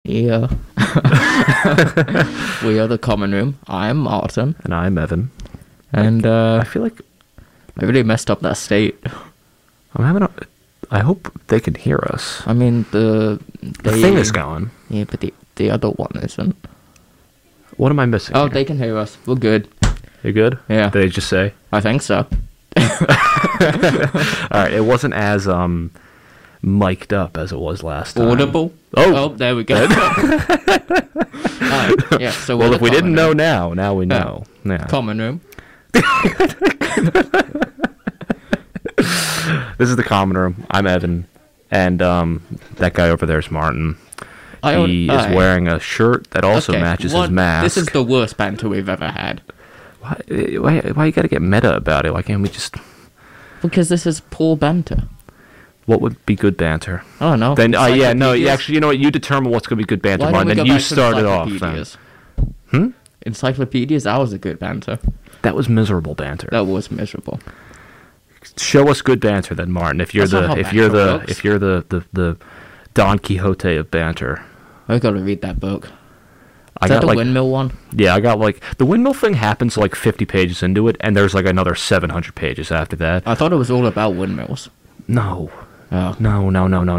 Yeah. We are the common room. I am Martin. And I'm Evan. And I feel like I really messed up that state. I hope they can hear us. I mean, The thing is going. Yeah, but the other one isn't. What am I missing? Oh, here? they can hear us. We're good. You good? Yeah. Did they just say? I think so. Alright, it wasn't as mic'd up as it was last time. Audible? Oh, there we go. Yeah, so well, we're if the we didn't common know room. now we know. Yeah. Common room. This is the common room. I'm Evan, and that guy over there is Martin. He is wearing a shirt that also matches his mask. This is the worst banter we've ever had. Why you gotta get meta about it? Why can't we just... Because this is poor banter. What would be good banter? I don't know. Then, yeah, no, Encyclopedias? actually, you know what? You determine what's gonna be good banter, Why don't Martin, we then go you back to start it off. Then. encyclopedias? Encyclopedias, that was a good banter. That was miserable banter. That was miserable. Show us good banter, then, Martin. If you're That's not how banter works. if you're the Don Quixote of banter. I gotta read that book. I Is that got the like windmill one? Yeah, I got like the windmill thing happens like 50 pages into it, and there's like another 700 pages after that. I thought it was all about windmills. No. Oh. No.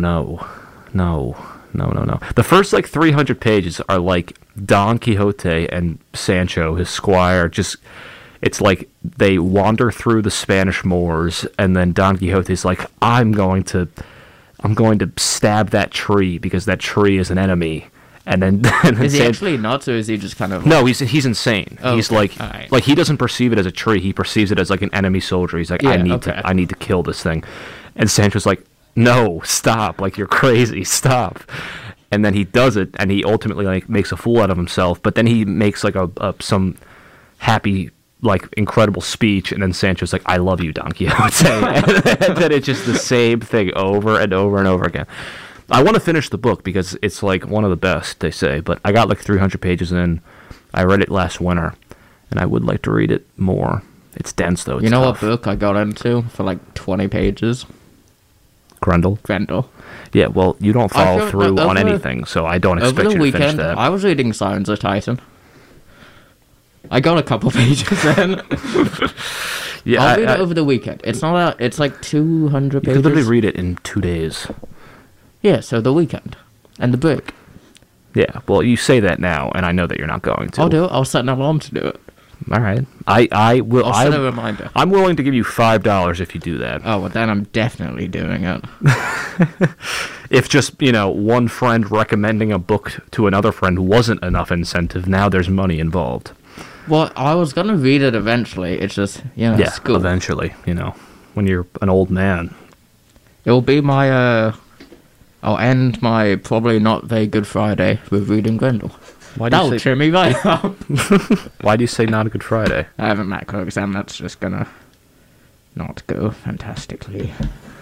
The first like 300 pages are like Don Quixote and Sancho, his squire, just it's like they wander through the Spanish Moors, and then Don Quixote's like, I'm going to stab that tree because that tree is an enemy. And then Is he actually nuts, or is he just kind of... No, he's insane. Oh, he's okay. like Alright. like he doesn't perceive it as a tree. He perceives it as like an enemy soldier. He's like, Yeah, I need to kill this thing. And Sancho's like, no, stop! Like, you're crazy. Stop. And then he does it, and he ultimately like makes a fool out of himself. But then he makes like some happy, like, incredible speech, and then Sancho's like, I love you, Don Quixote. And then it's just the same thing over and over and over again. I want to finish the book because it's like one of the best, they say, but I got like 300 pages in. I read it last winter, and I would like to read it more. It's dense, though. It's You know tough. what book I got into for like 20 pages? Grendel? Grendel. Yeah, well, you don't I follow feel- through on over- anything, so I don't Over expect the you to finish weekend, that. I was reading Sirens of Titan. I got a couple pages in. Yeah, I'll read it over the weekend. It's not that. It's like 200 you pages. could literally read it in 2 days. Yeah, so the weekend. And the break. Yeah, well, you say that now, and I know that you're not going to. I'll do it. I'll set an alarm to do it. All right. I will. I'll set a reminder. I'm willing to give you $5 if you do that. Oh, well, then I'm definitely doing it. If just, one friend recommending a book to another friend wasn't enough incentive, now there's money involved. Well, I was going to read it eventually. It's just, Yeah, school. eventually, when you're an old man. It'll be my, I'll end my probably not very good Friday with reading Grendel. That'll cheer me right up. Why do you say not a good Friday? I have a macro exam that's just gonna not go fantastically.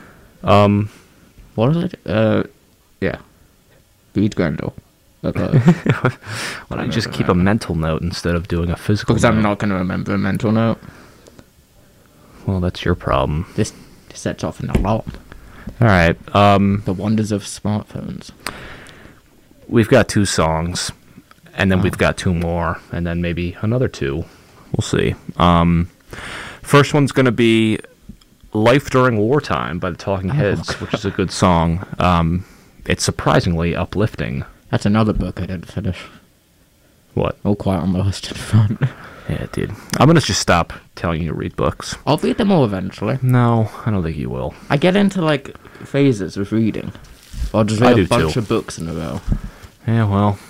What is it? Yeah. Read Grendel. Okay. Why don't you just keep a mental note instead of doing a physical Because note? I'm not gonna remember a mental note. Well, that's your problem. This sets off an alarm. All right. The wonders of smartphones. We've got 2 songs, and then we've got 2 more, and then maybe another 2. We'll see. First one's going to be Life During Wartime by the Talking Heads, which is a good song. It's surprisingly uplifting. That's another book I didn't finish. What? All Quiet on the Western Front. Yeah, dude. I'm going to just stop telling you to read books. I'll read them all eventually. No, I don't think you will. I get into like phases of reading. I'll just I read do a bunch too. of books in a row. Yeah, well.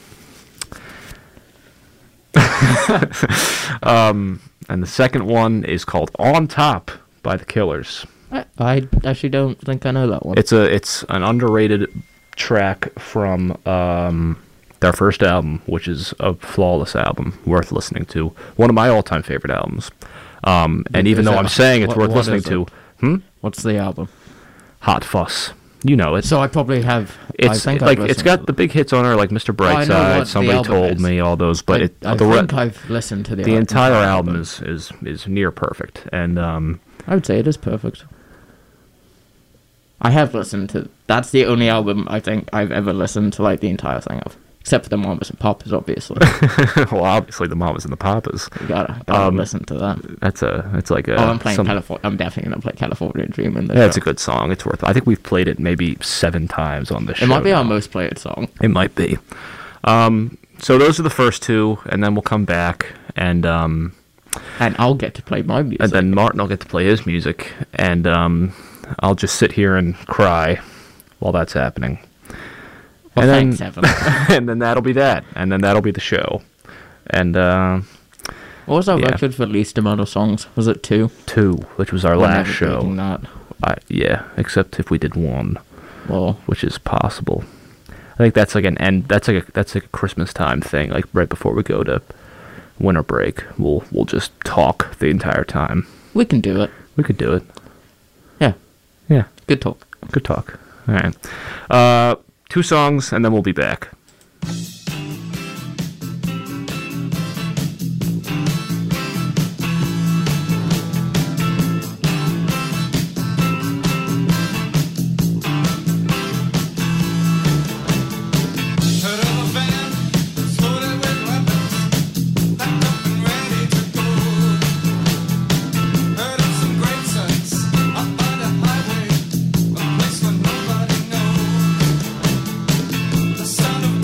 And the second one is called On Top by The Killers. I actually don't think I know that one. It's an underrated track from their first album, which is a flawless album, worth listening to. One of my all-time favorite albums. And even though I'm saying it's worth listening to, What's the album? Hot Fuss. You know it. So I probably have. It's like it's got the big hits on her, like Mr. I know Brightside, what the Somebody album Told is. Me, all those. But I think I've listened to the entire album is near perfect, and I would say it is perfect. I have listened to... That's the only album I think I've ever listened to, like, the entire thing of. Except for the Mamas and Papas, obviously. Well, obviously the Mamas and the Papas. You gotta listen to that. It's like a... Oh, I'm playing California. I'm definitely gonna play California Dreamin'. Yeah, it's a good song. It's worth it. I think we've played it maybe 7 times on this show. It might be now. our most played song. It might be. So those are the first 2, and then we'll come back, and I'll get to play my music. And then Martin will get to play his music, and I'll just sit here and cry while that's happening. Well, and thanks, Evan. And then that'll be that, and then that'll be the show. And what was our record for least amount of songs? Was it 2? 2, which was our last show. That. Yeah, except if we did 1, well, which is possible. I think that's like an end. That's like a Christmas time thing. Like right before we go to winter break, we'll just talk the entire time. We can do it. We could do it. Yeah. Good talk. Good talk. All right. 2 songs, and then we'll be back. Son of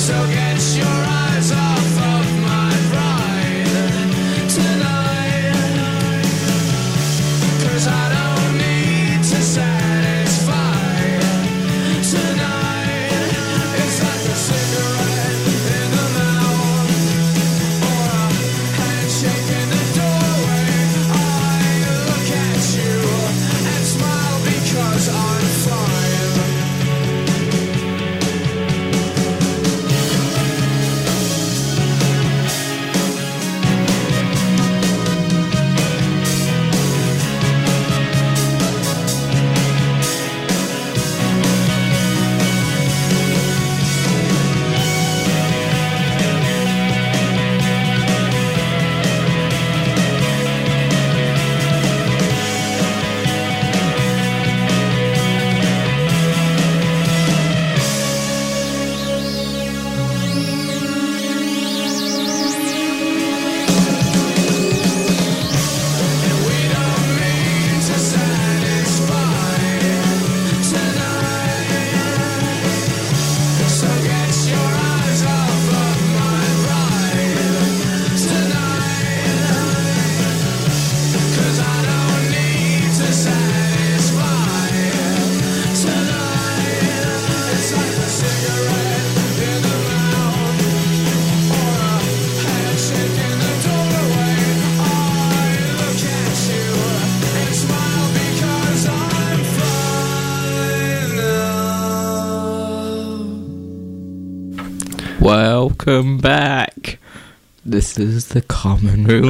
Welcome back. This is the common room.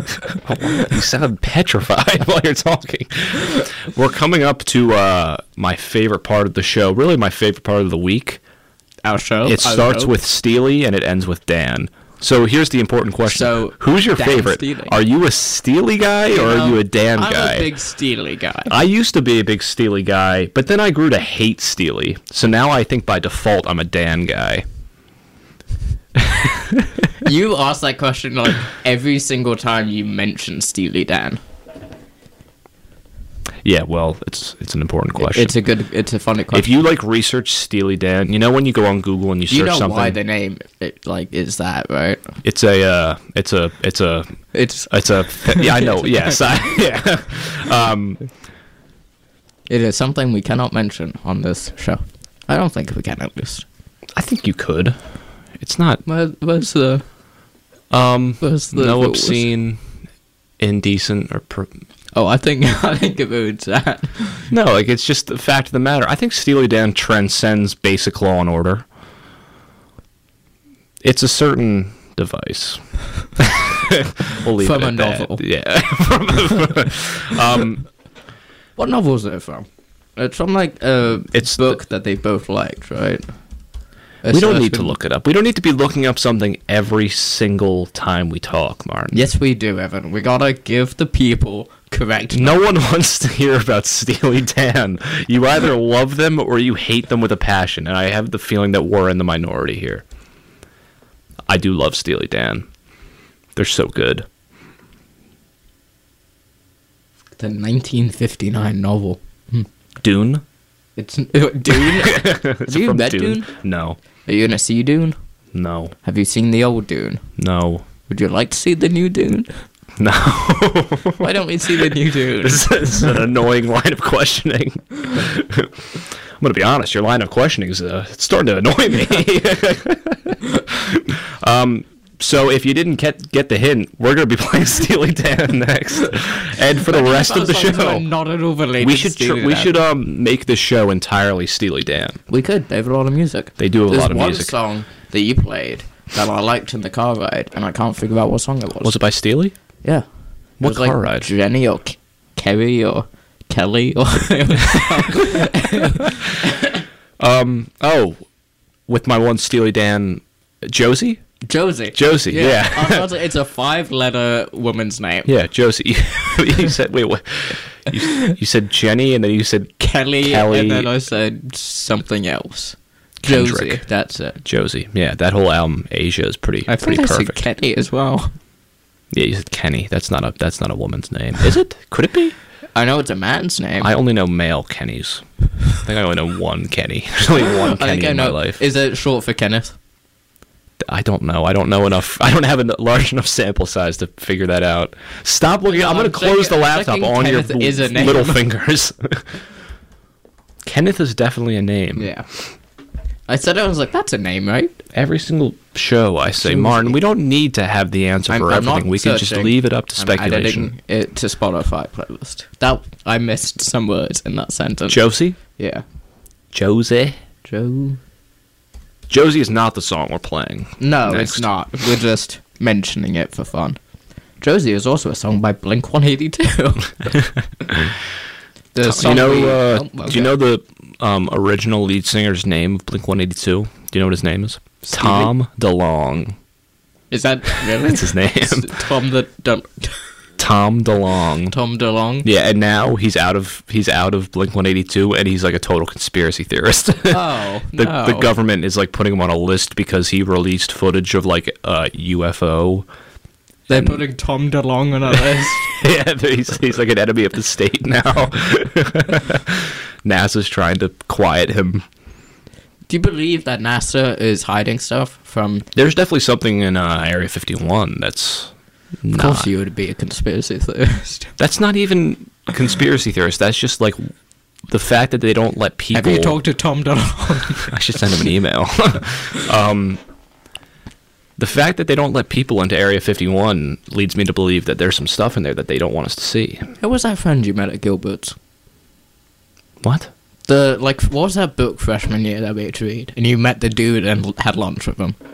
You sound petrified while you're talking. We're coming up to my favorite part of the show, really my favorite part of the week. Our show? It starts with Steely and it ends with Dan. So here's the important question. So, who's your Dan favorite? Steely. Are you a Steely guy or are you a Dan guy? I'm a big Steely guy. I used to be a big Steely guy, but then I grew to hate Steely. So now I think by default I'm a Dan guy. You ask that question like every single time you mention Steely Dan. Yeah, well, it's an important question. It's a funny question. If you like research Steely Dan, you know when you go on Google and you search something. You know why the name is that, right? It's a yeah, I know. Yes, yeah. It is something we cannot mention on this show. I don't think we can at least. I think you could. It's not. Where's the no obscene, indecent, or. I think it moves that. No, like it's just the fact of the matter. I think Steely Dan transcends basic Law and Order. It's a certain device. We'll leave from it a at novel. That. Yeah. What novel is it from? It's from like a book that they both liked, right? We don't need to look it up. We don't need to be looking up something every single time we talk, Martin. Yes, we do, Evan. We gotta give the people correct. No one wants to hear about Steely Dan. You either love them or you hate them with a passion, and I have the feeling that we're in the minority here. I do love Steely Dan. They're so good. The 1959 novel. Dune? It's Dune? Have you met Dune? No. Are you gonna see Dune? No. Have you seen the old Dune? No. Would you like to see the new Dune? No. Why don't we see the new Dune? This is an annoying line of questioning. I'm going to be honest, your line of questioning is it's starting to annoy me. So if you didn't get the hint, we're going to be playing Steely Dan next. And for the rest of the show, not at all related we should make this show entirely Steely Dan. We could. They have a lot of music. They do have a lot of music. There's one song that you played that I liked in the car ride, and I can't figure out what song it was. Was it by Steely? Yeah. What car ride? Jenny or Kerry or Kelly or... with my one Steely Dan... Josie? Josie, yeah. It's a 5-letter woman's name. Yeah, Josie. You said, wait, what? You said Jenny, and then you said Kelly, and then I said something else. Kendrick. Josie, that's it. Josie, yeah, that whole album, Asia, is pretty perfect. I said Kenny as well. Yeah, you said Kenny. That's not a woman's name, is it? Could it be? I know it's a man's name. I only know male Kennys. I think I only know one Kenny. There's only one Kenny in my life. Is it short for Kenneth? I don't know. I don't know enough. I don't have a large enough sample size to figure that out. Stop looking. I'm going to close the laptop on your little fingers. Kenneth is definitely a name. Yeah. I said it, I was like, that's a name, right? Every single show I say, Martin, we don't need to have the answer for everything. We can just leave it up to speculation. I'm editing it to Spotify playlist. I missed some words in that sentence. Josie? Yeah. Josie? Josie is not the song we're playing. No, it's not. We're just mentioning it for fun. Josie is also a song by Blink-182. Do you know the original lead singer's name of Blink-182? Do you know what his name is? Stevie? Tom DeLonge. Is that really? That's his name. Tom DeLonge. Tom DeLonge? Yeah, and now he's out of Blink-182, and he's like a total conspiracy theorist. Oh, no. The government is like putting him on a list because he released footage of like a UFO. They're putting Tom DeLonge on a list. Yeah, he's like an enemy of the state now. NASA's trying to quiet him. Do you believe that NASA is hiding stuff from... There's definitely something in Area 51 that's not... Of course you would be a conspiracy theorist. That's not even a conspiracy theorist. That's just like the fact that they don't let people... Have you talked to Tom DeLonge? I should send him an email. The fact that they don't let people into Area 51 leads me to believe that there's some stuff in there that they don't want us to see. Who was that friend you met at Gilbert's? What? What was that book freshman year that we had to read? And you met the dude and had lunch with him.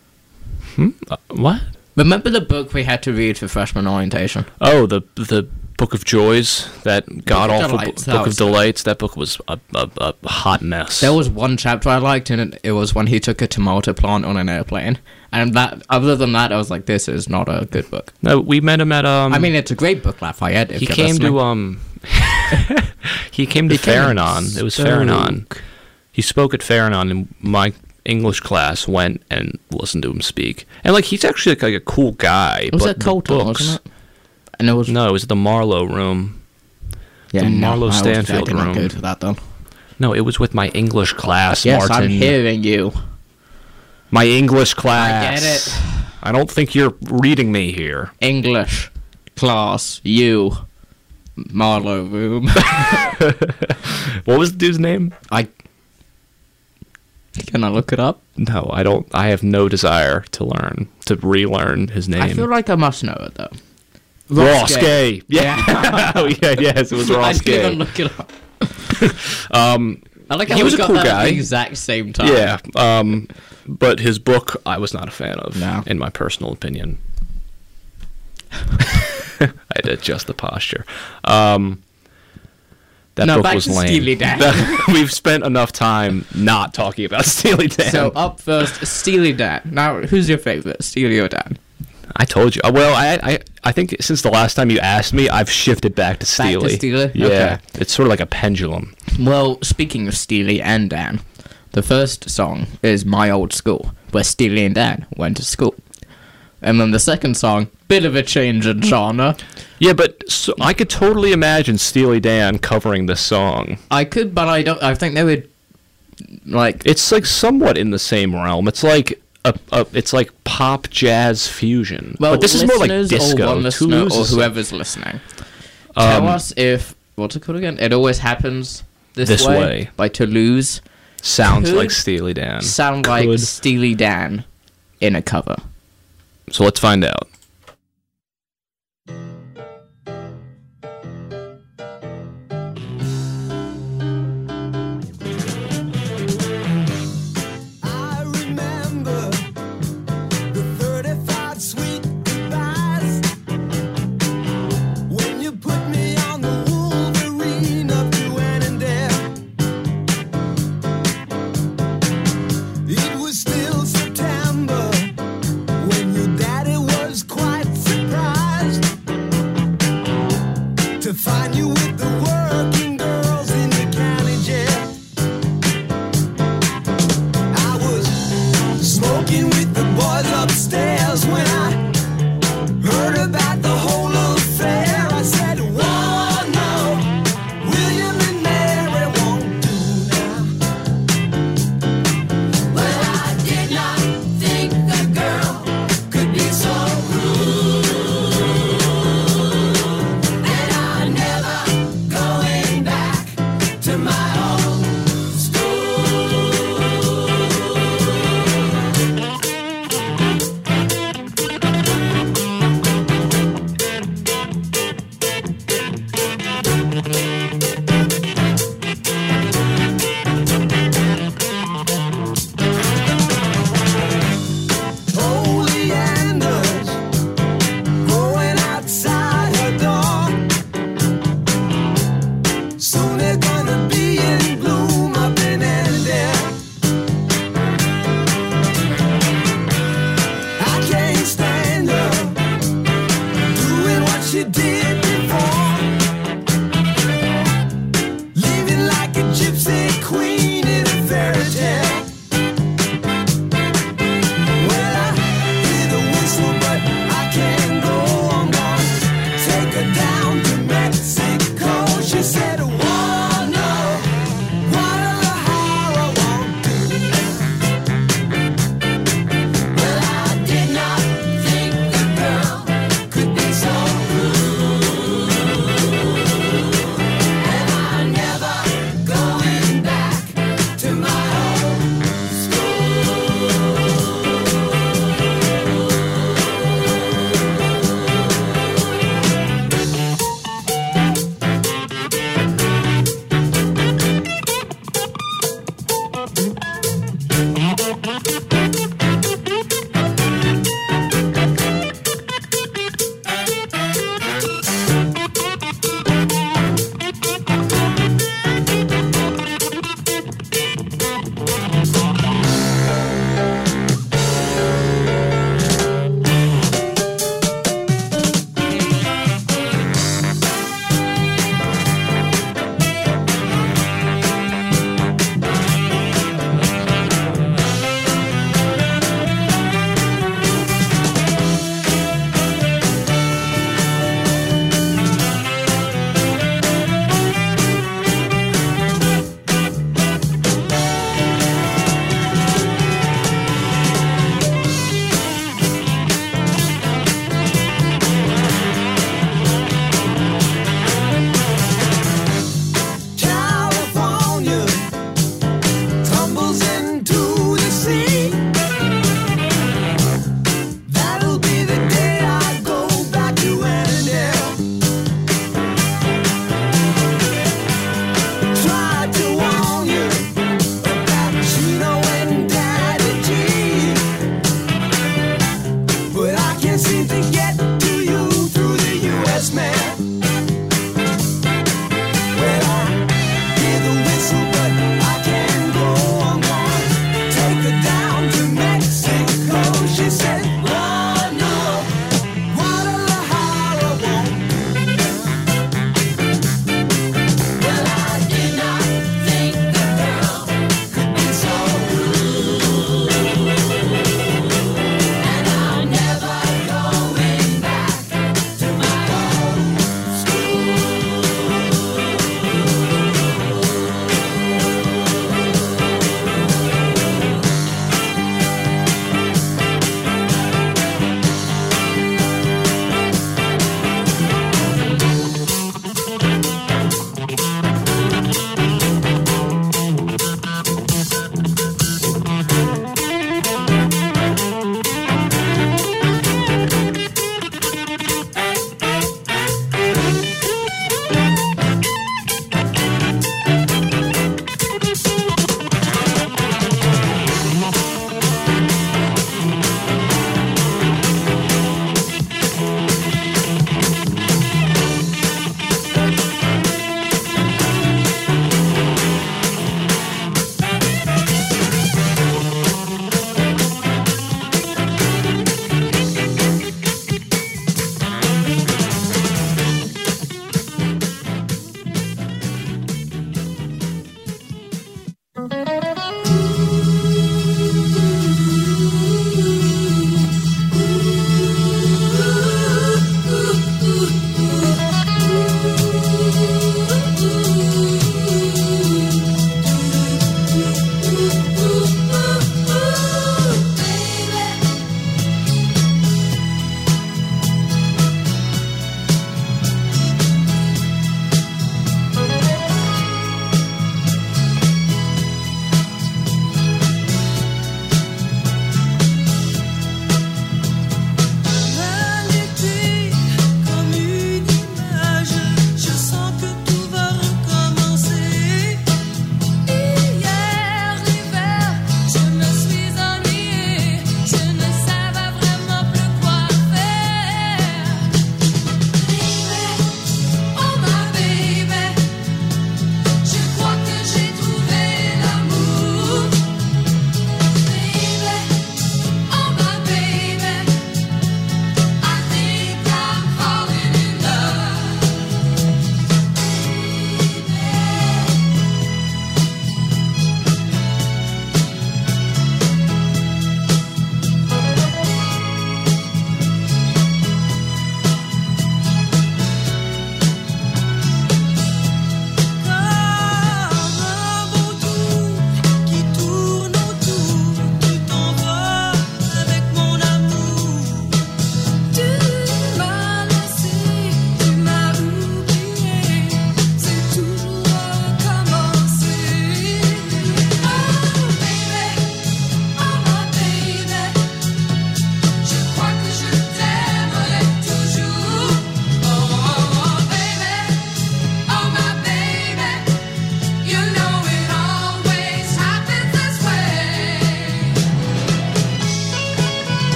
What? Remember the book we had to read for freshman orientation? Oh, the Book of Joys, that god-awful Book of Delights. That book was a hot mess. There was one chapter I liked, and it was when he took a tomato plant on an airplane. And other than that, I was like, this is not a good book. No, we met him at... I mean, it's a great book, Lafayette. He came to... he came to Farranon. It was Farranon. He spoke at Farranon, and my English class went and listened to him speak. And, like, he's actually like a cool guy. It was at Colton, wasn't it? And No, it was the Marlowe room. Yeah, the Marlowe Stanfield room. I didn't go to that, though. No, it was with my English class, yes, Martin. I'm hearing you. My English class. I get it. I don't think you're reading me here. English class, you. Marlowe room. What was the dude's name? Can I look it up? No, I don't. I have no desire to relearn his name. I feel like I must know it, though. Ross Gay. Yeah. Oh, yeah, yes, it was Ross Gay. I didn't look it up. I like how he was a cool guy. At the exact same time. Yeah. But his book, I was not a fan of, in my personal opinion. I had to adjust the posture. That book was lame. Steely Dan. We've spent enough time not talking about Steely Dan. So up first, Steely Dan. Now, who's your favorite, Steely or Dan? I told you. Well, I think since the last time you asked me, I've shifted back to Steely. Back to Steely? Yeah. Okay. It's sort of like a pendulum. Well, speaking of Steely and Dan, the first song is My Old School, where Steely and Dan went to school. And then the second song, bit of a change in genre. Yeah, but I could totally imagine Steely Dan covering this song. I could, but I don't. I think they would, like... It's like somewhat in the same realm. It's like... it's like pop jazz fusion. Well, but this is more like disco. Or one listener, or whoever's listening. Tell us if... What's it called again? It Always Happens This Way by Toulouse. Sounds like Steely Dan. Sound like Steely Dan in a cover. So let's find out. Think that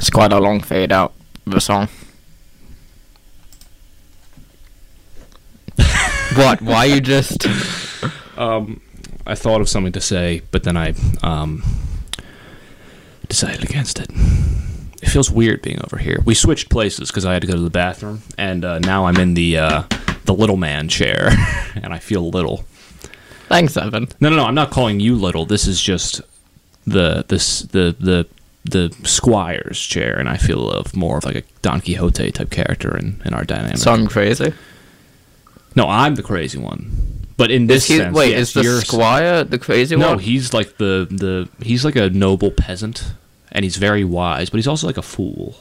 It's quite a long fade out of a song. What? Why you just... I thought of something to say, but then I decided against it. It feels weird being over here. We switched places because I had to go to the bathroom, and now I'm in the little man chair, and I feel little. Thanks, Evan. No, I'm not calling you little. This is just the squire's chair, and I feel more of like a Don Quixote type character in our dynamic. So I'm crazy? No, I'm the crazy one. But in this sense, wait, yes, is the squire the crazy one? No, he's like he's like a noble peasant, and he's very wise, but he's also like a fool.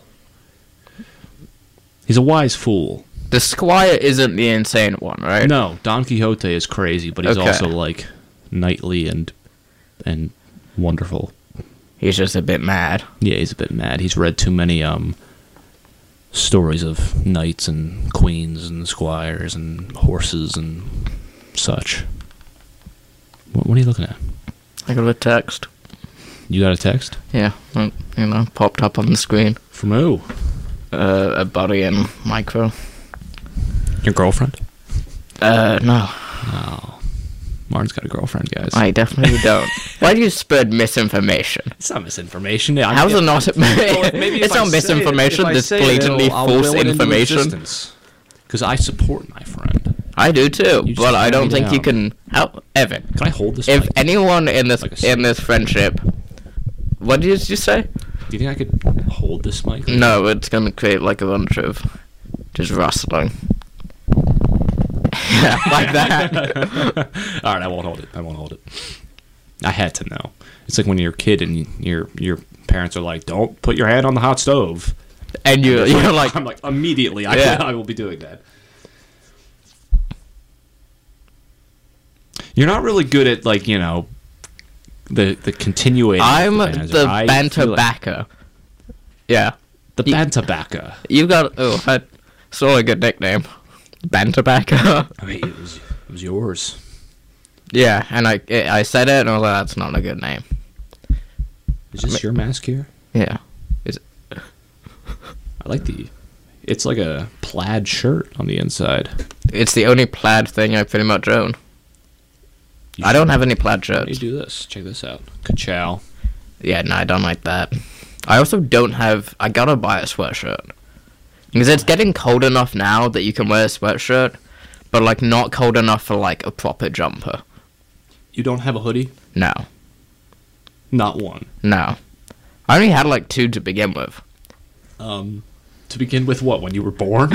He's a wise fool. The squire isn't the insane one, right? No, Don Quixote is crazy, but he's also like knightly and wonderful. He's just a bit mad. Yeah, he's a bit mad. He's read too many stories of knights and queens and squires and horses and such. What are you looking at? I got a text. You got a text? Yeah, popped up on the screen. From who? A buddy in Micro. Your girlfriend? No. Oh. Martin's got a girlfriend, guys. I definitely don't. Why do you spread misinformation? It's not misinformation. How's it not? It's not misinformation. It's blatantly false information. Because I support my friend. I do too, You just but I tear don't me think down. you can. Evan, Can I hold this? if mic? anyone in this Like in this friendship, what did you say? Do you think I could hold this mic? No, it's gonna create like a bunch of just rustling. Yeah, like that. All right, I won't hold it. I had to know. It's like when you're a kid and your parents are like, "Don't put your hand on the hot stove," And you're like, I'm like immediately. Yeah. I will be doing that. You're not really good at the continuating. I'm answer. the I banter feel like- backer. Yeah, The bantabaka. you got it's all a good nickname, banter backer. I mean, it was yours. Yeah, and I said it, and I was like, that's not a good name. Is this your mask here? Yeah. I like it's like a plaid shirt on the inside. It's the only plaid thing I pretty much own. I don't have any plaid Let me shirts. do this. Check this out. Ka-chow. Yeah, no, I don't like that. I also don't have... I gotta buy a sweatshirt. Because it's getting cold enough now that you can wear a sweatshirt, but, like, not cold enough for, like, a proper jumper. You don't have a hoodie? No. Not one. No. I only had, like, 2 to begin with. To begin with, what? When you were born?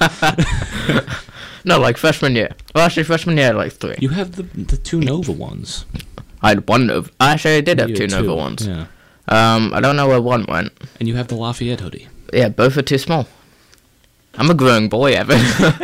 No, like, freshman year. Well, actually, freshman year, I had, like, 3. You have the two Nova ones. I had 1 Nova. Actually, I did have You 2 had Nova two, ones. Yeah. I don't know where 1 went. And you have the Lafayette hoodie. Yeah, both are too small. I'm a growing boy, Evan.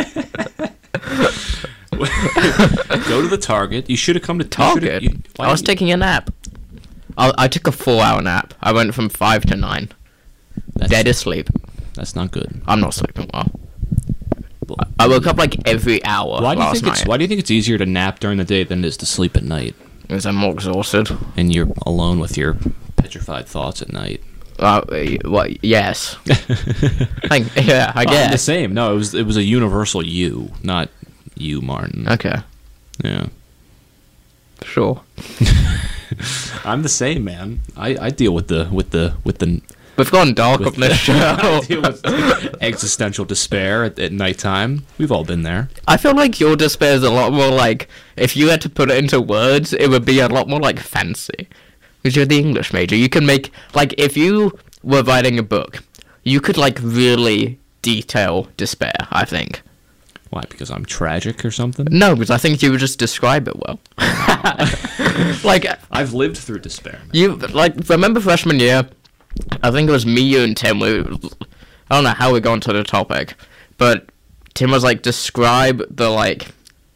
Go to the Target. You should have come to Target? I was taking a nap. I took a 4-hour nap. I went from 5 to 9. Dead asleep. That's not good. I'm not sleeping well. I woke up like every hour Why do you last think night. Why do you think it's easier to nap during the day than it is to sleep at night? Because I'm more exhausted. And you're alone with your petrified thoughts at night. Well, yes. Yeah, I Well, I'm the guess. same. No, it was a universal you, not you, Martin. Okay, Yeah. sure. I'm the same, man. I deal with the We've gone dark with on this show. I deal with existential despair at nighttime. We've all been there. I feel like your despair is a lot more like, if you had to put it into words, it would be a lot more like fancy. Because you're the English major. You can make, like, if you were writing a book, you could, like, really detail despair, I think. Why? Because I'm tragic or something? No, because I think you would just describe it well. Like, I've lived through despair. Man. you, like, remember freshman year? I think it was me, you, and Tim. I don't know how we got onto the topic, but Tim was like, describe the, like,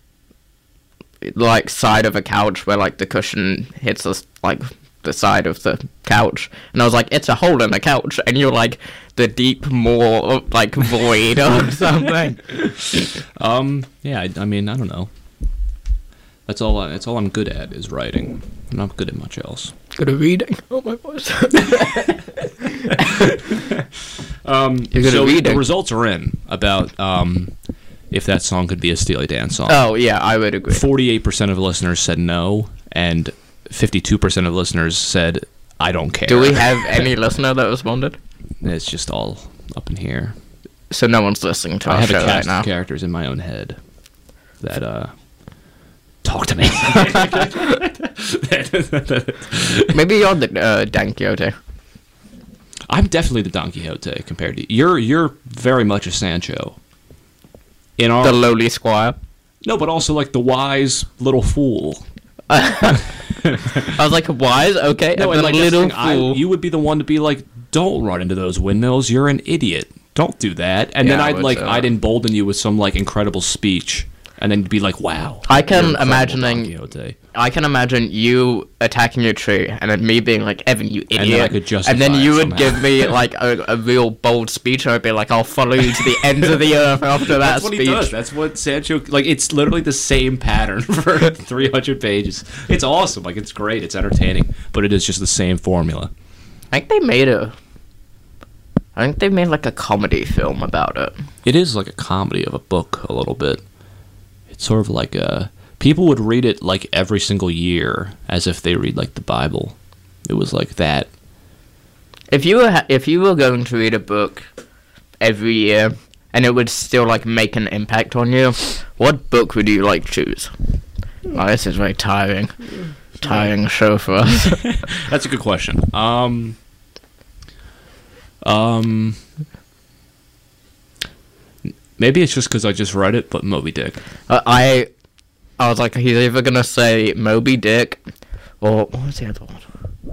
side of a couch where, like, the cushion hits the, like, the side of the couch. And I was like, it's a hole in the couch. And you're like, the deep, more, like, void or something. Yeah. I mean, I don't know. That's all I'm good at is writing. I'm not good at much else. Good at reading. Oh, my voice. You're good So at the reading. results are in about if that song could be a Steely Dan song. Oh yeah, I would agree. 48% of listeners said no, and 52% of listeners said I don't care. Do we have any listener that responded? It's just all up in here. So no one's listening to I our have a show right cast now. of characters in my own head that talk to me. Maybe you're the Dan Quixote. I'm definitely the Don Quixote compared to you. You're very much a Sancho. In our The lowly squire. no, but also like the wise little fool. I was like, wise? Okay. No, and and the like that's the little thing, fool. you would be the one to be like, don't run into those windmills. You're an idiot. Don't do that. And Yeah, then I I'd would like say that. I'd embolden you with some like incredible speech, and then be like, wow. I can you're incredible, Don imagining- Quixote. I can imagine you attacking a tree and then me being like, Evan, you idiot. then I could justify And then it you would somehow. give me like a real bold speech and I'd be like, I'll follow you to the ends of the earth after that That's what speech. he does. That's what Sancho like. It's literally the same pattern for 300 pages. It's awesome. Like it's great. It's entertaining, but it is just the same formula. I think they made like a comedy film about it. It is like a comedy of a book a little bit. It's sort of like people would read it like every single year as if they read like the Bible. It was like that. If you were going to read a book every year and it would still like make an impact on you, what book would you like choose? Oh, this is very tiring show for us. That's a good question. Maybe it's just because I just read it, but Moby Dick. I was like, he's either gonna say Moby Dick or what was the other one?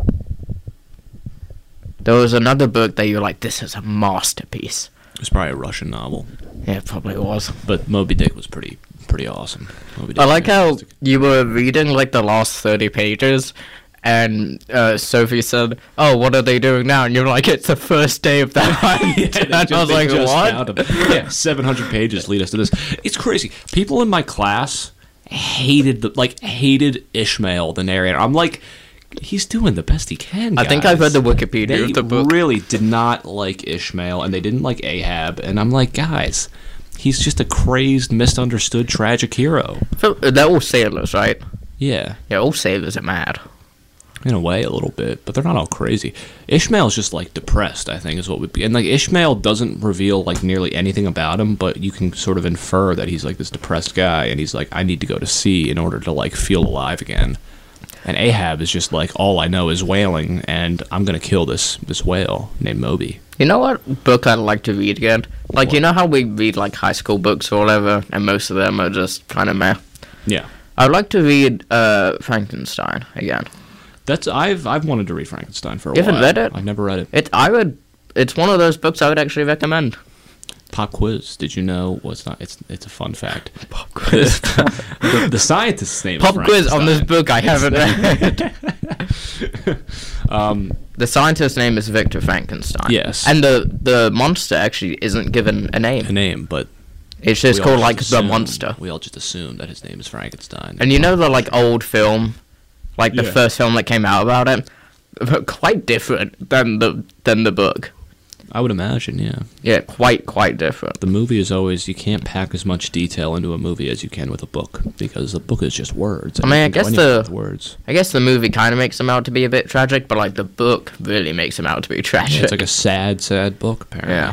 There was another book that you're like, this is a masterpiece. It's probably a Russian novel, Yeah, it probably was. but Moby Dick was pretty awesome. Moby Dick I like was how fantastic. you were reading like the last 30 pages and Sophie said, oh, what are they doing now? And you're like, it's the first day of the hunt. And I was like, what? Yeah, 700 pages lead us to this. It's crazy. People in my class hated Ishmael, the narrator. I'm like, he's doing the best he can. I think I've read guys. the Wikipedia They of the book. really did not like Ishmael, and they didn't like Ahab. And I'm like, guys, he's just a crazy, misunderstood, tragic hero. They're all sailors, right? Yeah, Yeah, all sailors are mad. in a way, a little bit, but they're not all crazy. Ishmael's just like depressed, I think, is what would be. And like Ishmael doesn't reveal like nearly anything about him, but you can sort of infer that he's like this depressed guy, and he's like, I need to go to sea in order to like feel alive again. And Ahab is just like, all I know is whaling, and I'm gonna kill this whale named Moby. You know what book I'd like to read again? Like, you What? know how we read like high school books or whatever, and most of them are just kind of meh? Yeah, I'd like to read Frankenstein again. I've wanted to read Frankenstein for a You while. haven't read it? I've never read it. It's one of those books I would actually recommend. Pop quiz. Did you know? Well, it's not. It's a fun fact. Pop quiz. the scientist's name. Pop is quiz on this Frankenstein. book I haven't read. The scientist's name is Victor Frankenstein. Yes. And the monster actually isn't given a name. A name, but It's just we all called like just the assume- monster. We all just assume that his name is Frankenstein. And you know the like old film, like the Yeah. first film that came out about it, but quite different than the book. I would imagine, yeah. Yeah, quite different. The movie is always you can't pack as much detail into a movie as you can with a book because the book is just words. and I mean, you I can go guess anywhere the- with words. I guess the movie kind of makes him out to be a bit tragic, but like the book really makes him out to be tragic. It's like a sad book apparently. yeah.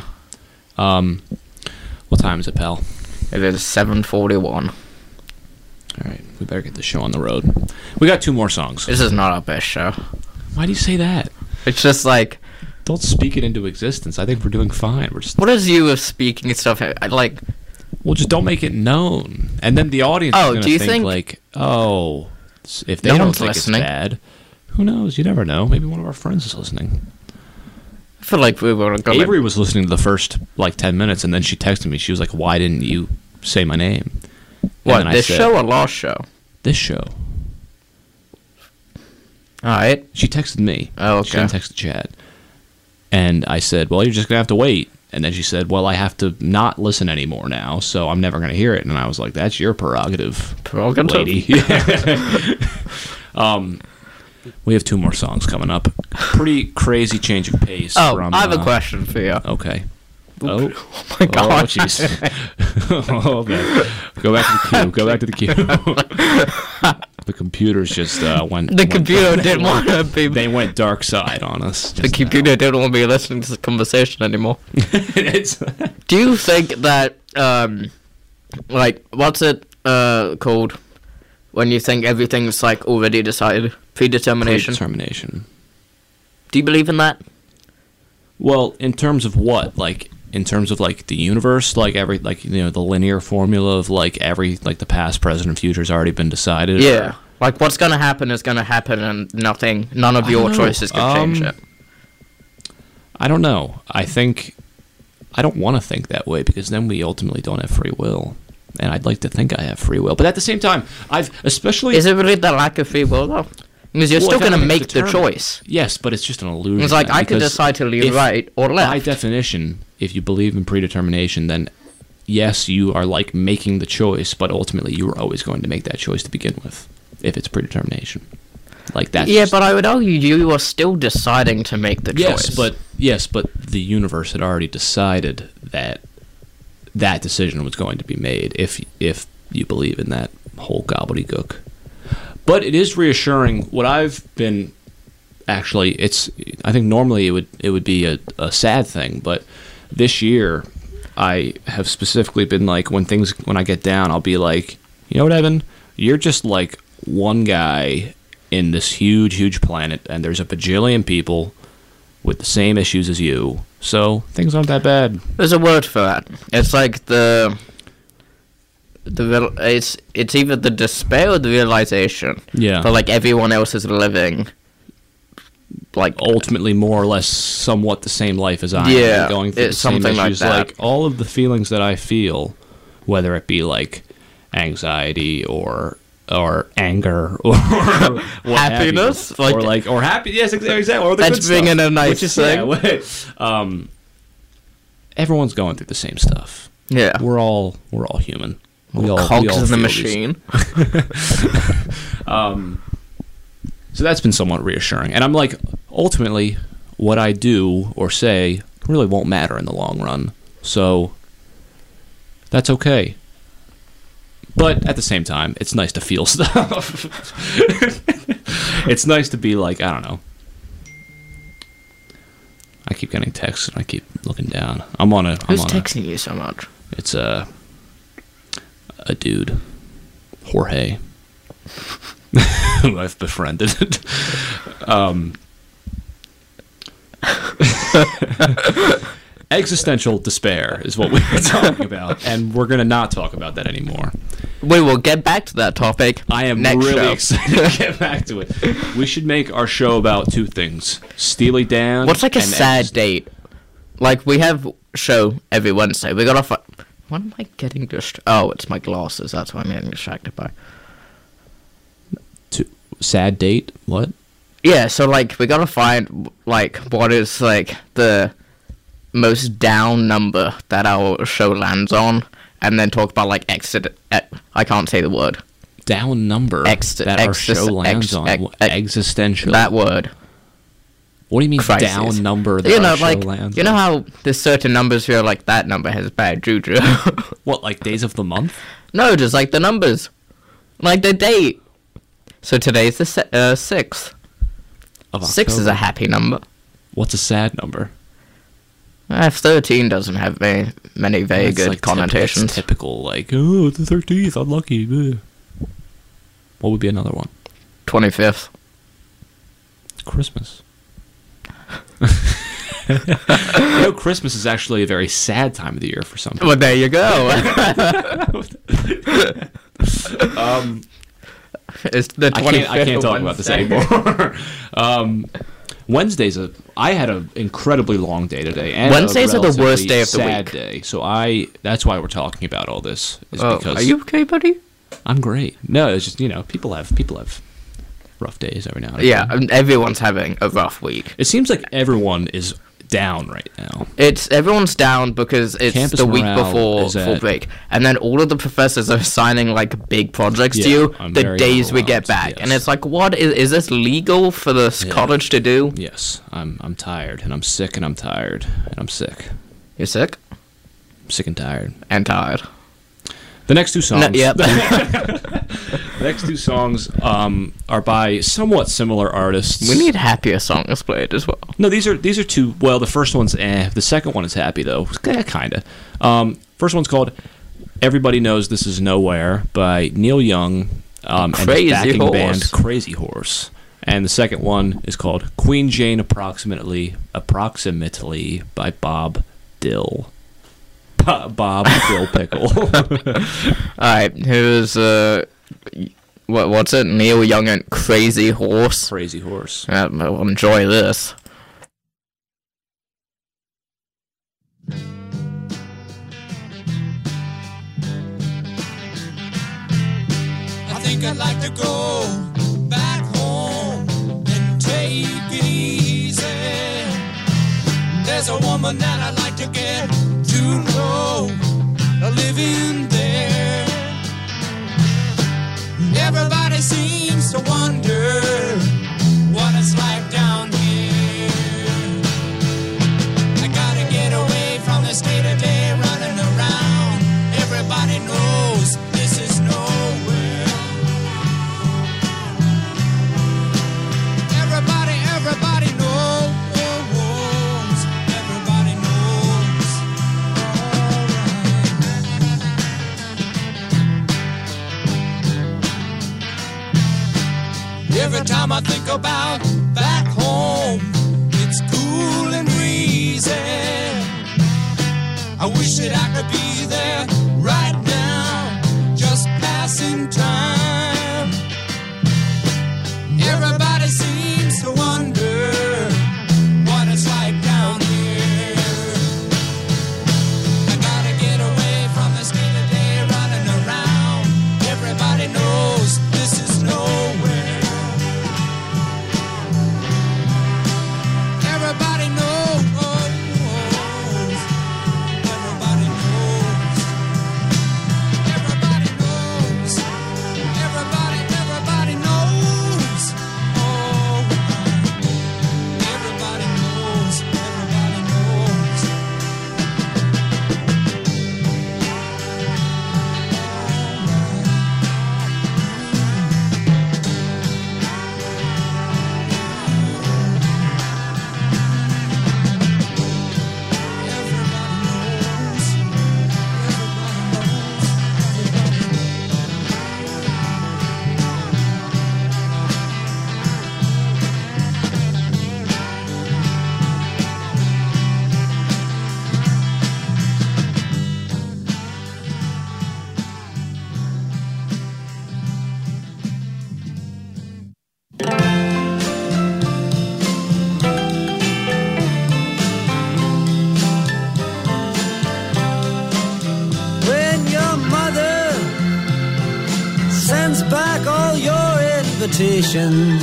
What time is it, pal? It is 7:41. All right, we better get the show on the road. We got 2 more songs. This is not our best show. Why do you say that? It's just like, Don't speak it into existence. I think we're doing fine. We're just what is you with speaking and stuff? I like, well, just don't make it known, and then the audience Oh, is do you gonna think think- like, oh, if they No don't one's think listening. it's bad, who knows? You never know. Maybe one of our friends is listening. I feel like we were gonna. Avery was listening to the first like 10 minutes, and then she texted me. She was like, "Why didn't you say my name?" And What, then I this said, show or last show? This show. Alright. She texted me. Oh, She okay. didn't text the chat. And I said, "Well, you're just gonna have to wait." And then she said, "Well, I have to not listen anymore now, so I'm never gonna hear it." And I was like, "That's your prerogative, Prerogative? lady." We have 2 more songs coming up. Pretty crazy change of pace. Oh, from, I have a question for you. Okay. Oh my god. Oh, jeez. Oh, man. Go back to the queue. Go back to the queue. The computers just went... The computer didn't want to be... They went dark side on us. The computer didn't want to be listening to the conversation anymore. Do you think that, like, what's it called? When you think everything's, like, already decided? Predetermination? Predetermination. Do you believe in that? Well, in terms of what? Like, in terms of, like, the universe? Like, the linear formula of, like, the past, present, and future's already been decided? Yeah. Like, what's gonna happen is gonna happen, and none of your choices can change it. I don't know. I don't want to think that way, because then we ultimately don't have free will. And I'd like to think I have free will. But at the same time, Is it really the lack of free will, though? Because you're still gonna make the choice. Yes, but it's just an illusion. It's like, I could decide to leave right or left. By definition, if you believe in predetermination, then yes, you are, like, making the choice, but ultimately you are always going to make that choice to begin with, if it's predetermination. Like, that's... Yeah, but I would argue you are still deciding to make the choice. Yes, but the universe had already decided that that decision was going to be made, if you believe in that whole gobbledygook. But it is reassuring. What I've been... Actually, I think normally it would be a sad thing, but this year I have specifically been like, when I get down, I'll be like, you know what, Evan? You're just like one guy in this huge, huge planet, and there's a bajillion people with the same issues as you, so things aren't that bad. There's a word for that. It's like it's either the despair or the realization. Yeah. That, like, everyone else is living, like, ultimately more or less somewhat the same life as I yeah, am, going through the same something issues. like that. Like, all of the feelings that I feel, whether it be like anxiety or anger or happiness, or happy. Yes, exactly. Or the that's good bringing stuff, a nice thing. Yeah, everyone's going through the same stuff. Yeah, we're all human. We all cogs in the feel machine. So that's been somewhat reassuring. And I'm like, ultimately, what I do or say really won't matter in the long run. So that's okay. But at the same time, it's nice to feel stuff. It's nice to be like, I don't know. I keep getting texts and I keep looking down. Who's texting you so much? It's a dude, Jorge, who I've befriended. Existential despair is what we were talking about, and we're going to not talk about that anymore. We will get back to that topic. I am really excited to get back to it. We should make our show about 2 things: Steely Dan. What's like a sad date? Like, we have show every Wednesday. We gotta what am I getting Oh, it's my glasses. That's what I'm getting distracted by. Sad date? What? Yeah, so, like, we gotta find, like, what is, like, the most down number that our show lands on, and then talk about, like, I can't say the word. Down number that our show lands on? Existential. That word. What do you mean Crisis. Down number that our show lands on? You know how there's certain numbers where, like, that number has bad juju? What, like days of the month? No, just, like, the numbers. Like, the date. So today's the 6th. Of October. 6 is a happy number. What's a sad number? F13 doesn't have many very good like connotations. Typical, like, oh, the 13th, unlucky. Bleh. What would be another one? 25th. Christmas. Christmas is actually a very sad time of the year for some people. Well, there you go. It's the 25th. I can't talk about this anymore. Wednesdays, I had an incredibly long day today. And Wednesdays are the worst day of the sad week. Day, so that's why we're talking about all this. Because are you okay, buddy? I'm great. No, it's just people have rough days every now and again. Yeah, everyone's having a rough week. It seems like everyone is down right now. Everyone's down because it's Campus the week morale before is at- break, and then all of the professors are assigning like big projects to Yeah, you I'm the very days we get overwhelmed, back, yes. and it's like, what is this legal for this Yeah. college to do? Yes, I'm tired, and I'm sick, and I'm tired, and I'm sick. You're sick I'm sick and tired. and tired. The next two songs. Yep. The next two songs are by somewhat similar artists. We need happier songs played as well. No, these are two. Well, the first one's The second one is happy though, kind of. First one's called "Everybody Knows This Is Nowhere" by Neil Young and Crazy his backing Horse. band Crazy Horse. And the second one is called "Queen Jane Approximately" by Bob Dill. Bob Dill Pickle. All right, who's what's it? Neil Young and Crazy Horse. Crazy Horse. I'll enjoy this. I think I'd like to go back home and take it easy. There's a woman that I'd like to get to know, living there. Everybody seems to wonder what it's like down here. I gotta get away from this day-to-day running around. Everybody knows this is nowhere. Everybody knows. Everybody knows. Alright. Every time I think about back home, it's cool and breezy. I wish that I could be there right now, just passing time. Everybody seems to wonder what it's like down here. I gotta get away from this day-to-day running around. Everybody knows this is nowhere. Everybody knows. Everybody knows. Everybody knows. Everybody knows. Oh, everybody knows. Everybody knows. Everybody knows. When your mother sends back all your invitations,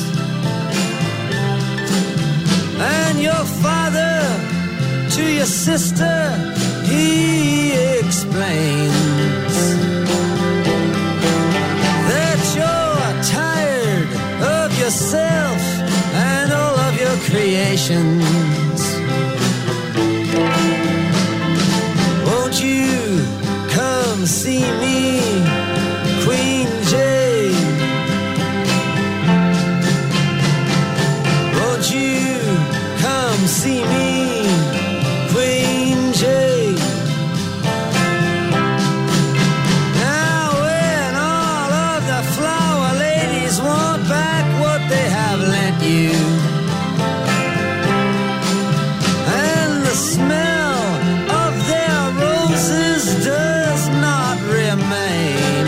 and your father to your sister, he explains that you're tired of yourself and all of your creations. Won't you come see me, Queen Jane? Won't you come see me, Queen Jane? Now when all of the flower ladies want back what they have lent you, and the smell of their roses does not remain,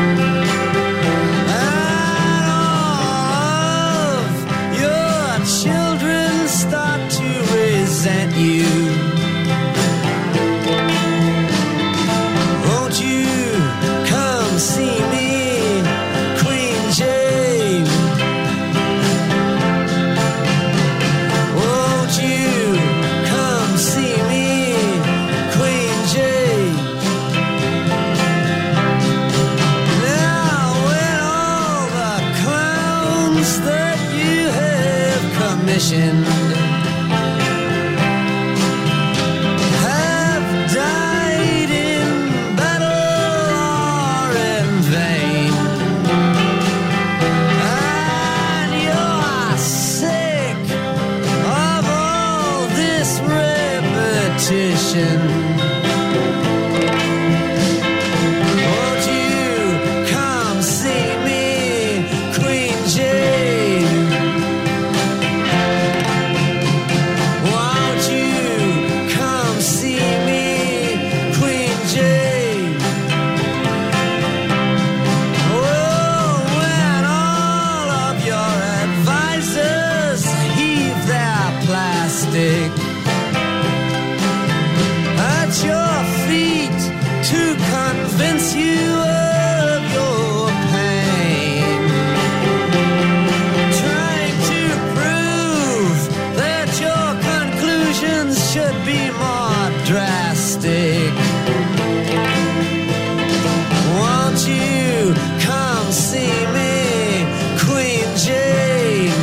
and all of your children start to politician. Won't you come see me, Queen Jane? Won't you come see me, Queen Jane? Oh, when all of your advisors heave their plastic at your feet to convince you of your pain, trying to prove that your conclusions should be more drastic. Won't you come see me, Queen Jane?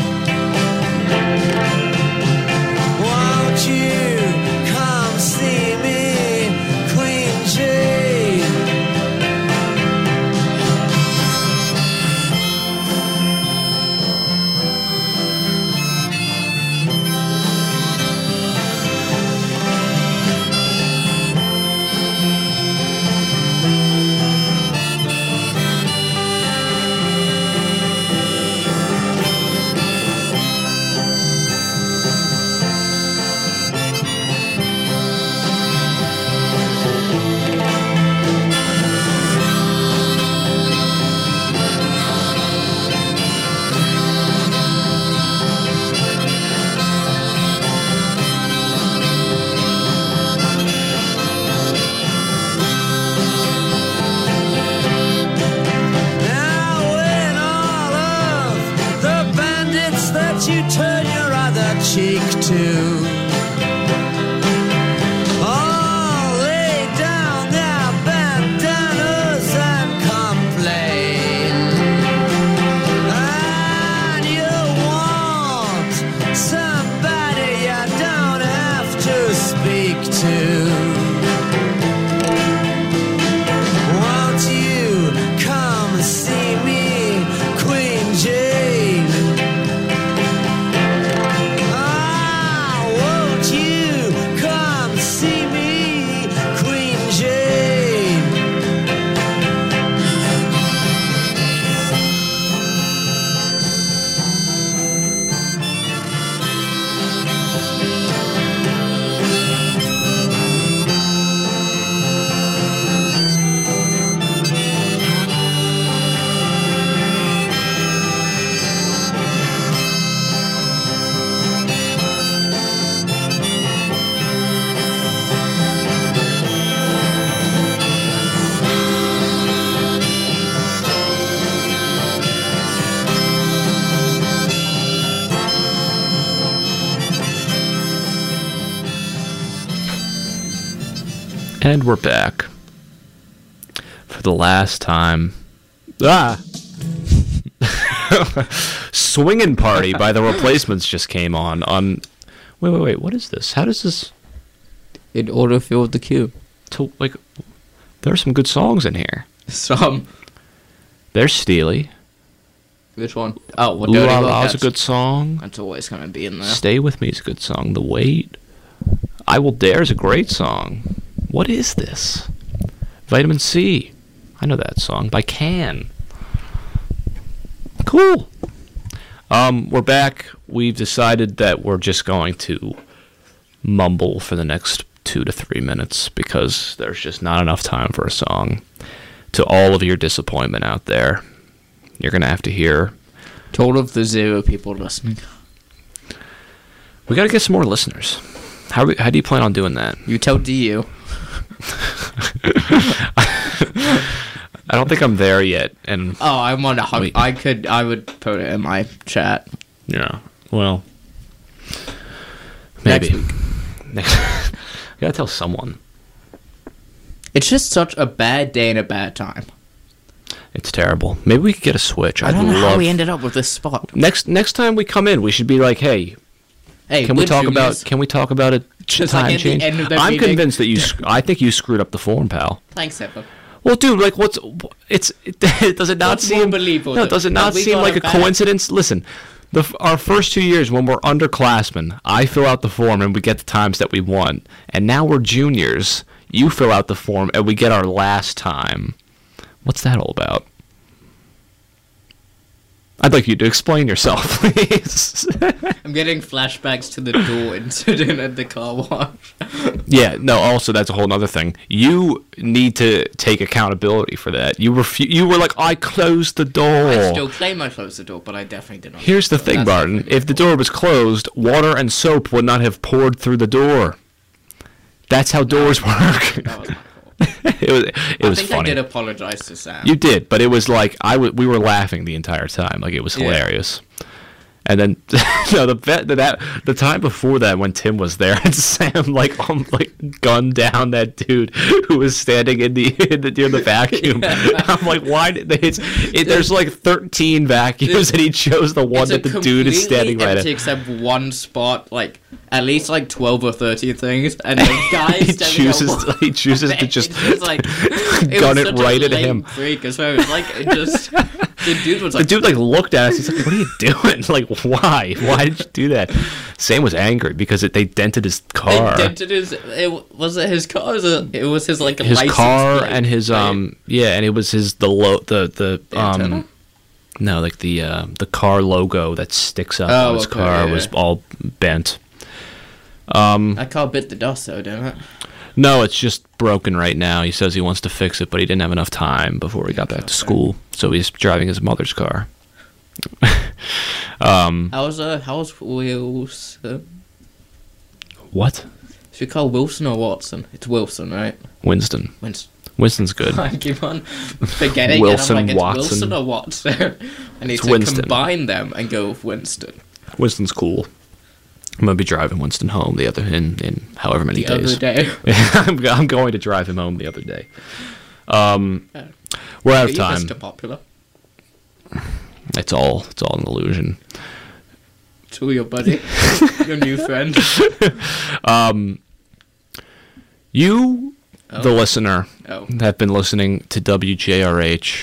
Won't you come see me, Queen Jane? Now when all of the bandits that you turn your other cheek to all lay down their bandanas and complain, and you want somebody you don't have to speak to. Won't you come see me, Queen Jane? Ah, won't you come see me, Queen Jane? And we're back. For the last time. Ah! Swingin' Party by The Replacements just came on. Wait. What is this? How does this... It auto-filled the queue. Like, there are some good songs in here. Some. There's Steely. Which one? Oh, well, Ooh Dirty La Love. La's a good song. That's always going to be in there. Stay With Me is a good song. The Wait. I Will Dare is a great song. What is this? Vitamin C. I know that song by Can. Cool. We're back. We've decided that we're just going to mumble for the next 2 to 3 minutes because there's just not enough time for a song. To all of your disappointment out there, you're going to have to hear. Told of the 0 people listening. We got to get some more listeners. How do you plan on doing that? You tell DU. I don't think I'm there yet. And Oh, I'm on a hug. I would put it in my chat. yeah, well, maybe. Next week. I gotta tell someone. It's just such a bad day and a bad time. It's terrible. Maybe we could get a switch. I don't know how we ended up with this spot. Next time we come in, we should be like, hey, can we talk about a Just time like at the change? end of the I'm meeting. convinced that I think you screwed up the form, pal. Thanks, Evan. Well, dude, like, does it not What's seem more believable? No, does it not we seem got like a a bad- coincidence? Listen, Our first 2 years when we're underclassmen, I fill out the form and we get the times that we want. And now we're juniors. You fill out the form and we get our last time. What's that all about? I'd like you to explain yourself, please. I'm getting flashbacks to the door incident at the car wash. Yeah, no, also that's a whole other thing. You need to take accountability for that. You were like, I closed the door. I still claim I closed the door, but I definitely did not. Here's the thing, Barton. If the door was closed, water and soap would not have poured through the door. That's how doors work. That was my fault. It was I think funny. I did apologize to Sam. You did, but it was like we were laughing the entire time. Like it was hilarious. And then no, the time before that when Tim was there and Sam like gunned down that dude who was standing in the near the vacuum. I'm like, why did they? There's like 13 vacuums and he chose the one that the dude is standing right at. Except one spot, like at least like 12 or 13 things, and the guy he chooses to just like gun it right at him. Freak as well. It was like it just the dude was like the dude like looked at us. He's like, "What are you doing? Like, why? Why did you do that?" Sam was angry because they dented his car. They dented his. Was it his car? It was his like his license car plate, and his right? yeah, and it was his the antenna? no, like the car logo that sticks up on his okay, car yeah. was all bent. That car bit the dust though, didn't it? No, it's just broken right now. He says he wants to fix it, but he didn't have enough time before he got back to school, so he's driving his mother's car. How's Wilson? What? Should we call Wilson or Watson? It's Wilson, right? Winston. Winston. Winston's good. I keep on forgetting Wilson, and I'm like, it's Watson. Wilson or Watson. I need to Winston. combine them and go with Winston. Winston's cool. I'm gonna be driving Winston home in however many The days. other day. I'm going to drive him home the other day. We're out of Are you time. Mr. Popular? It's all an illusion. To your buddy, your new friend. You, the listener, Oh. have been listening to WJRH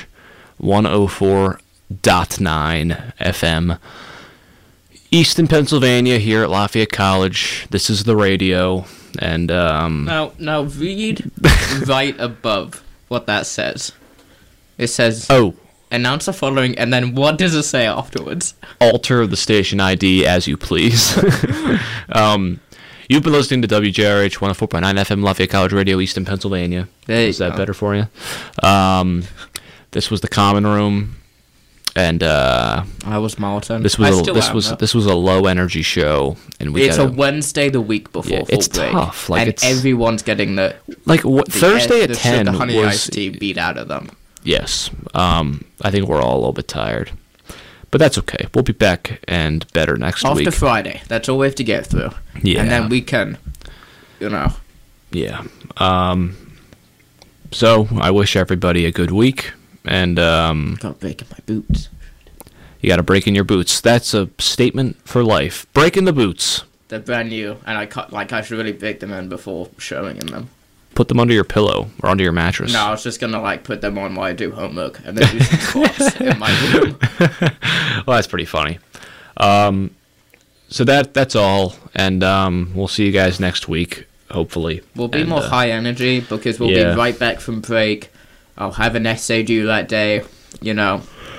104.9 FM. Easton, Pennsylvania, here at Lafayette College. This is the radio, and Now read right above what that says. It says, announce the following, and then what does it say afterwards? alter the station ID as you please. You've been listening to WJRH 104.9 FM, Lafayette College Radio, Easton, Pennsylvania. Is that better for you? This was the Common Room. And I was Martin. this was a low energy show, and it's a Wednesday the week before. it's break, tough. Like and everyone's getting the Thursday at the 10 sugar honey was iced tea beat out of them. yes. I think we're all a little bit tired, but that's okay. We'll be back and better next After week. Friday, that's all we have to get through. Yeah, and then we can, Yeah. So I wish everybody a good week, and got breaking my boots. you got to break in your boots. That's a statement for life. Break in the boots. They're brand new, and I should really break them in before showing in them. Put them under your pillow or under your mattress. No, I was just gonna put them on while I do homework, and then do some squats in my room. Well, that's pretty funny. So that's all, and we'll see you guys next week, hopefully. We'll be more high energy because we'll be right back from break. I'll have an essay due that day, Yeah.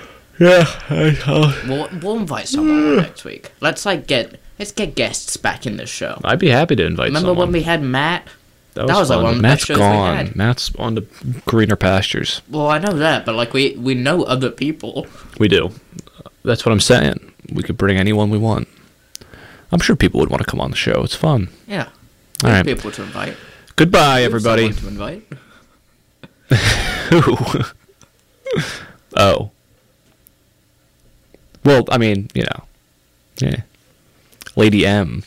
We'll invite someone next week. Let's get guests back in this show. I'd be happy to invite Remember someone. when we had Matt? That was like fun. one of the Matt's best shows we gone. had. Matt's on to greener pastures. Well, I know that, but we know other people. We do. That's what I'm saying. We could bring anyone we want. I'm sure people would want to come on the show. It's fun. Yeah. All right. People to invite. Goodbye, everybody. Someone to invite. Who? Oh. Well, I mean, yeah. Lady M.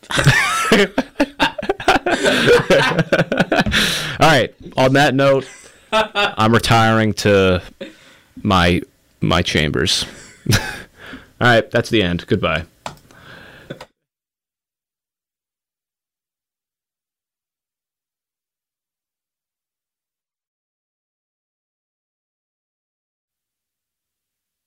All right. On that note, I'm retiring to my chambers. All right. That's the end. Goodbye.